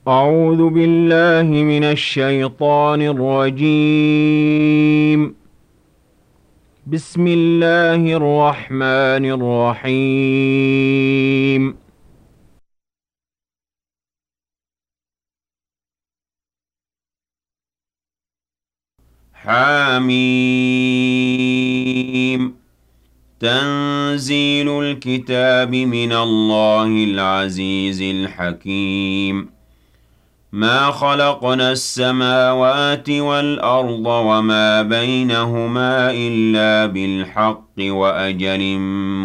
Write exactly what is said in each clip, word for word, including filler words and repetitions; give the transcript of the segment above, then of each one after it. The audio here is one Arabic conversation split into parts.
أعوذ بالله من الشيطان الرجيم. بسم الله الرحمن الرحيم. حاميم. تنزيل الكتاب من الله العزيز الحكيم. ما خلقنا السماوات والأرض وما بينهما إلا بالحق وأجل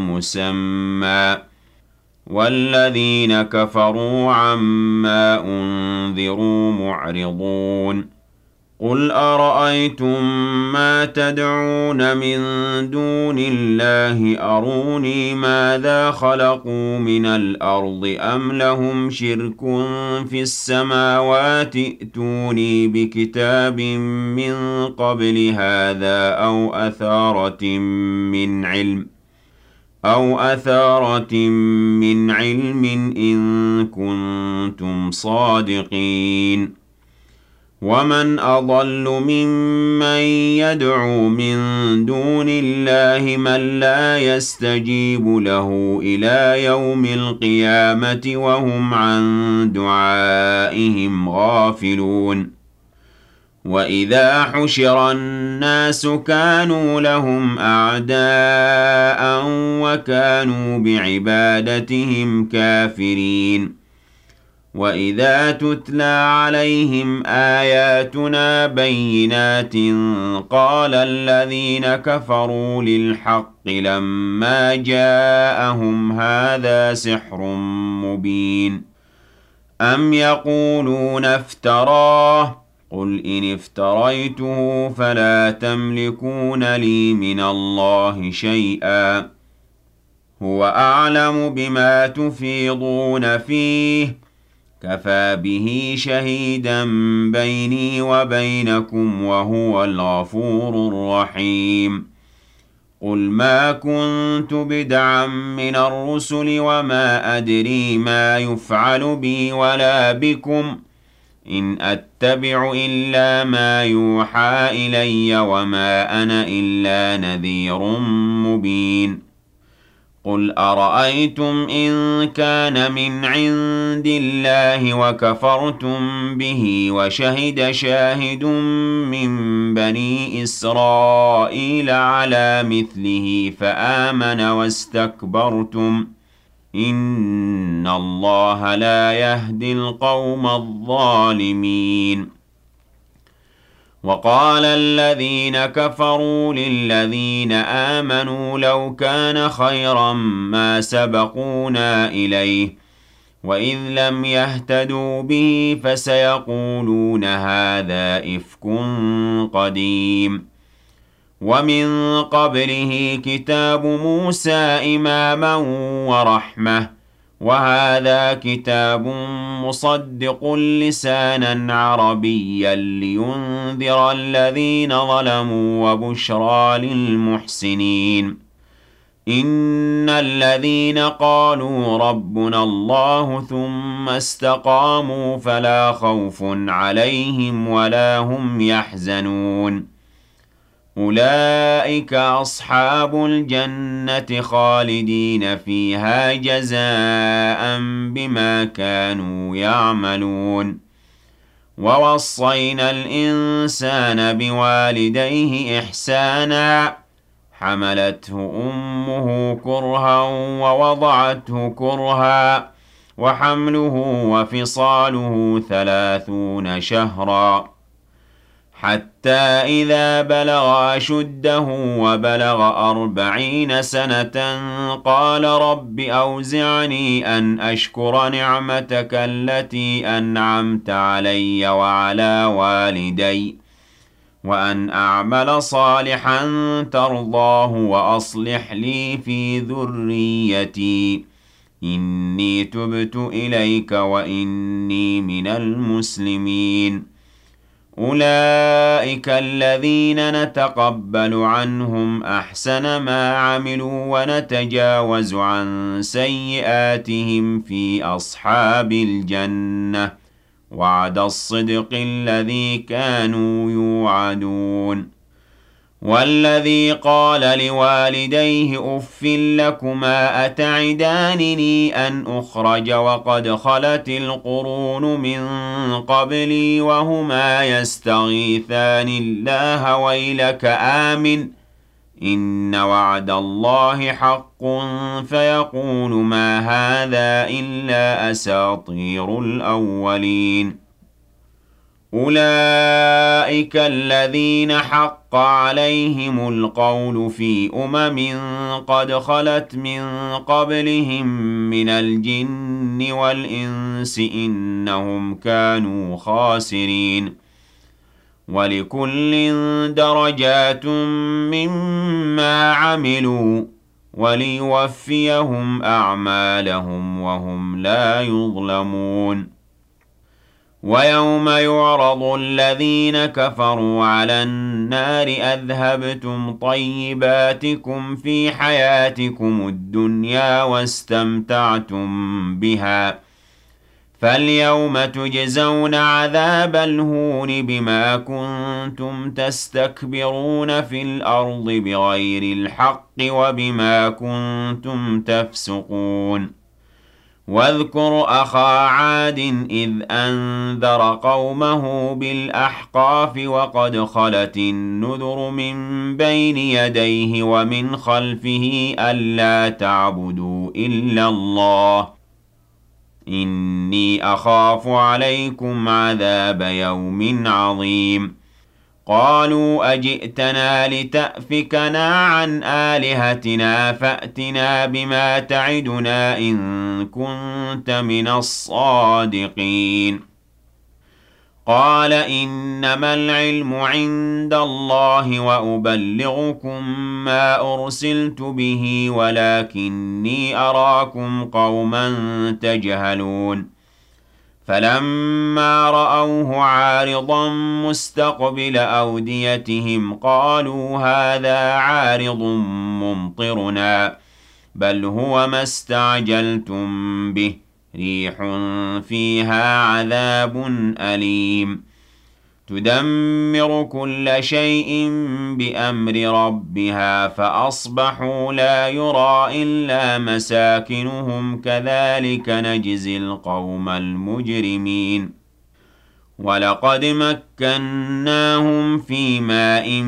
مسمى، والذين كفروا عما أنذروا معرضون. قل أرأيتم ما تدعون من دون الله أروني ماذا خلقوا من الأرض أم لهم شرك في السماوات ائتوني بكتاب من قبل هذا أو أثارة من علم أو أثارة من علم إن كنتم صادقين. ومن أضل ممن يدعو من دون الله من لا يستجيب له إلى يوم القيامة وهم عن دعائهم غافلون. وإذا حشر الناس كانوا لهم أعداء وكانوا بعبادتهم كافرين. وَإِذَا تُتْلَى عَلَيْهِمْ آيَاتُنَا بَيِّنَاتٍ قَالَ الَّذِينَ كَفَرُوا لِلْحَقِّ لَمَّا جَاءَهُمْ هَٰذَا سِحْرٌ مُّبِينٌ. أَمْ يَقُولُونَ افْتَرَاهُ قُلْ إِنِ افْتَرَيْتُهُ فَلَا تَمْلِكُونَ لِي مِنَ اللَّهِ شَيْئًا هُوَ أَعْلَمُ بِمَا تُفِيضُونَ فِيهِ كَفَىٰ بِهِ شَهِيدًا بَيْنِي وَبَيْنَكُمْ وَهُوَ الْغَفُورُ الرَّحِيمُ. قُلْ مَا كُنتُ بِدْعًا مِّنَ الرُّسُلِ وَمَا أَدْرِي مَا يُفْعَلُ بِي وَلَا بِكُمْ إِنْ أَتَّبِعُ إِلَّا مَا يُوحَىٰ إِلَيَّ وَمَا أَنَا إِلَّا نَذِيرٌ مُّبِينٌ. قُلْ أَرَأَيْتُمْ إِن كَانَ مِنْ عِندِ اللَّهِ وَكَفَرْتُم بِهِ وَشَهِدَ شَاهِدٌ مِّن بَنِي إِسْرَائِيلَ عَلَىٰ مِثْلِهِ فَآمَنَ وَاسْتَكْبَرْتُمْ إِنَّ اللَّهَ لَا يَهْدِي الْقَوْمَ الظَّالِمِينَ. وَقَالَ الَّذِينَ كَفَرُوا لِلَّذِينَ آمَنُوا لَوْ كَانَ خَيْرًا مَّا سَبَقُونَا إِلَيْهِ وَإِذْ لَمْ يَهْتَدُوا بِهِ فَسَيَقُولُونَ هَٰذَا إِفْكٌ قَدِيمٌ. وَمِن قَبْلِهِ كِتَابُ مُوسَىٰ إِمَامًا وَرَحْمَةً وَهَٰذَا كِتَابٌ مُّصَدِّقٌ لِّسَانًا عَرَبِيًّا لِّيُنذِرَ الَّذِينَ ظَلَمُوا وَبُشْرَىٰ لِلْمُحْسِنِينَ. إِنَّ الَّذِينَ قَالُوا رَبُّنَا اللَّهُ ثُمَّ اسْتَقَامُوا فَلَا خَوْفٌ عَلَيْهِمْ وَلَا هُمْ يَحْزَنُونَ. أُولَٰئِكَ أَصْحَابُ الْجَنَّةِ خَالِدِينَ فِيهَا جَزَاءً بِمَا كَانُوا يَعْمَلُونَ. وَوَصَّيْنَا الْإِنسَانَ بِوَالِدَيْهِ إِحْسَانًا حَمَلَتْهُ أُمُّهُ كُرْهًا وَوَضَعَتْهُ كُرْهًا وَحَمْلُهُ وَفِصَالُهُ ثَلَاثُونَ شَهْرًا حَتَّىٰ إِذَا بَلَغَ أَشُدَّهُ وَبَلَغَ أَرْبَعِينَ سَنَةً قَالَ رَبِّ أَوْزِعْنِي أَنْ أَشْكُرَ نِعْمَتَكَ الَّتِي أَنْعَمْتَ عَلَيَّ وَعَلَىٰ وَالِدَيَّ وَأَنْ أَعْمَلَ صَالِحًا تَرْضَاهُ وَأَصْلِحْ لِي فِي ذُرِّيَّتِي إِنِّي تُبْتُ إِلَيْكَ وَإِنِّي مِنَ الْمُسْلِمِينَ. أُولَٰئِكَ الَّذِينَ نَتَقَبَّلُ عَنْهُمْ أَحْسَنَ مَا عَمِلُوا وَنَتَجَاوَزُ عَن سَيِّئَاتِهِمْ فِي أَصْحَابِ الْجَنَّةِ وعد الصدق الذي كانوا يوعدون والذي قال لوالديه أف لكما أتعدانني أن أخرج وقد خلت القرون من قبلي وهما يستغيثان الله ويلك آمن إن وعد الله حق فيقول ما هذا إلا أساطير الأولين أولئك الذين حق عليهم القول في أمم قد خلت من قبلهم من الجن والإنس إنهم كانوا خاسرين ولكل درجات مما عملوا وليوفيهم أعمالهم وهم لا يظلمون ويوم يعرض الذين كفروا على النار أذهبتم طيباتكم في حياتكم الدنيا واستمتعتم بها فاليوم تجزون عذاب الهون بما كنتم تستكبرون في الأرض بغير الحق وبما كنتم تفسقون واذكر أخا عاد إذ أنذر قومه بالأحقاف وقد خلت النذر من بين يديه ومن خلفه ألا تعبدوا إلا الله إني أخاف عليكم عذاب يوم عظيم قالوا أجئتنا لتأفكنا عن آلهتنا فأتنا بما تعدنا إن كنت من الصادقين قال إنما العلم عند الله وأبلغكم ما أرسلت به ولكني أراكم قوما تجهلون فلما رأوه عارضا مستقبل أوديتهم قالوا هذا عارض ممطرنا بل هو ما استعجلتم به ريح فيها عذاب أليم تدمر كل شيء بأمر ربها فأصبحوا لا يرى إلا مساكنهم كذلك نجزي القوم المجرمين ولقد مكناهم في ماء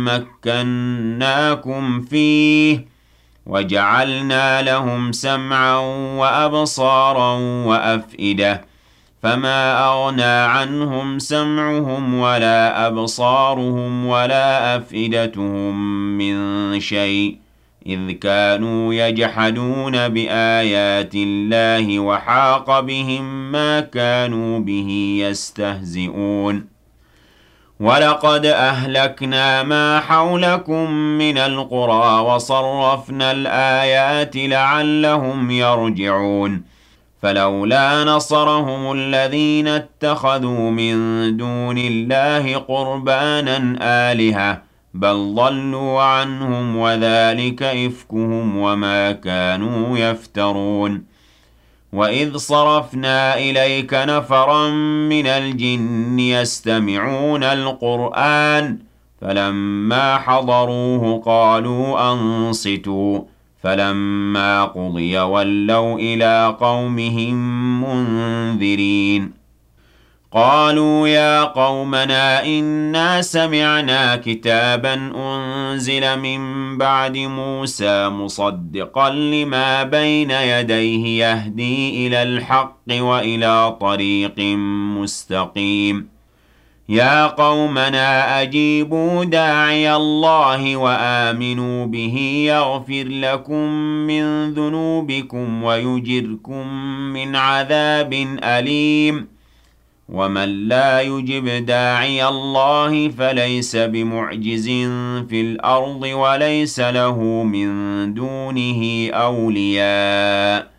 مكناكم فيه وجعلنا لهم سمعا وأبصارا وأفئدة فما أغنى عنهم سمعهم ولا أبصارهم ولا أفئدتهم من شيء إذ كانوا يجحدون بآيات الله وحاق بهم ما كانوا به يستهزئون ولقد أهلكنا ما حولكم من القرى وصرفنا الآيات لعلهم يرجعون فلولا نصرهم الذين اتخذوا من دون الله قربانا آلهة بل ضلوا عنهم وذلك إفكهم وما كانوا يفترون وإذ صرفنا إليك نفرا من الجن يستمعون القرآن فلما حضروه قالوا أنصتوا فلما قضي ولوا إلى قومهم منذرين قالوا يا قومنا إنا سمعنا كتابا أنزل من بعد موسى مصدقا لما بين يديه يهدي إلى الحق وإلى طريق مستقيم يا قومنا أجيبوا داعي الله وآمنوا به يغفر لكم من ذنوبكم ويجركم من عذاب أليم ومن لا يجب داعي الله فليس بمعجز في الأرض وليس له من دونه أولياء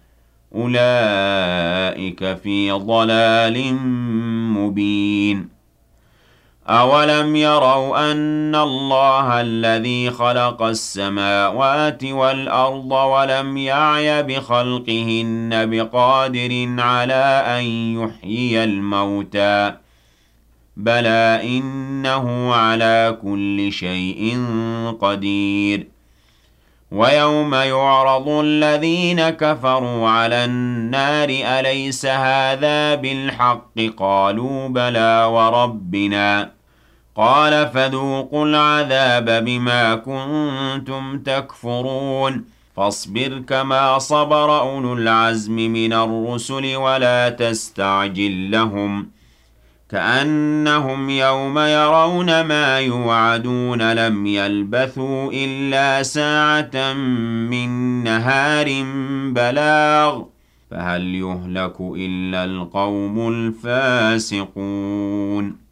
أولئك في ضلال مبين أَوَلَمْ يَرَوْا أَنَّ اللَّهَ الَّذِي خَلَقَ السَّمَاوَاتِ وَالْأَرْضَ وَلَمْ يَعْيَ بِخَلْقِهِنَّ بِقَادِرٍ عَلَىٰ أَن يُحْيِيَ الْمَوْتَىٰ ۚ بَلَىٰ إِنَّهُ عَلَىٰ كُلِّ شَيْءٍ قَدِيرٌ وَيَوْمَ يُعْرَضُ الَّذِينَ كَفَرُوا عَلَى النَّارِ أَلَيْسَ هَٰذَا بِالْحَقِّ ۖ قَالُوا بَلَىٰ وَرَبِّنَا قَالَ فَذُوقُوا الْعَذَابَ بِمَا كُنتُمْ تَكْفُرُونَ فَاصْبِرْ كَمَا صَبَرَ أُولُو الْعَزْمِ مِنَ الرُّسُلِ وَلَا تَسْتَعْجِل لَّهُمْ ۚ كَأَنَّهُمْ يَوْمَ يَرَوْنَ مَا يُوعَدُونَ لَمْ يَلْبَثُوا إِلَّا سَاعَةً مِّن نَّهَارٍ بَلَاغٌ ۚ فَهَلْ يُهْلَكُ إِلَّا الْقَوْمُ الْفَاسِقُونَ